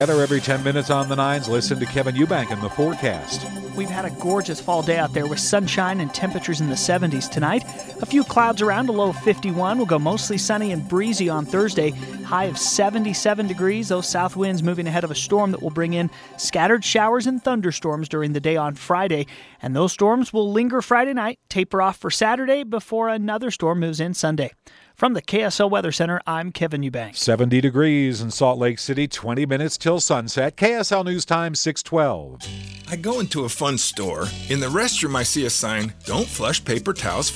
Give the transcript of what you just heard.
Weather every 10 minutes on the nines. Listen to Kevin Eubank in the forecast. We've had a gorgeous fall day out there with sunshine and temperatures in the 70s tonight. A few clouds around, a low of 51. We'll go mostly sunny and breezy on Thursday. High of 77 degrees. Those south winds moving ahead of a storm that will bring in scattered showers and thunderstorms during the day on Friday. And those storms will linger Friday night, taper off for Saturday before another storm moves in Sunday. From the KSL Weather Center, I'm Kevin Eubank. 70 degrees in Salt Lake City, 20 minutes till sunset. KSL News Time, 6:12. I go into a fun store. In the restroom, I see a sign, "Don't flush paper towels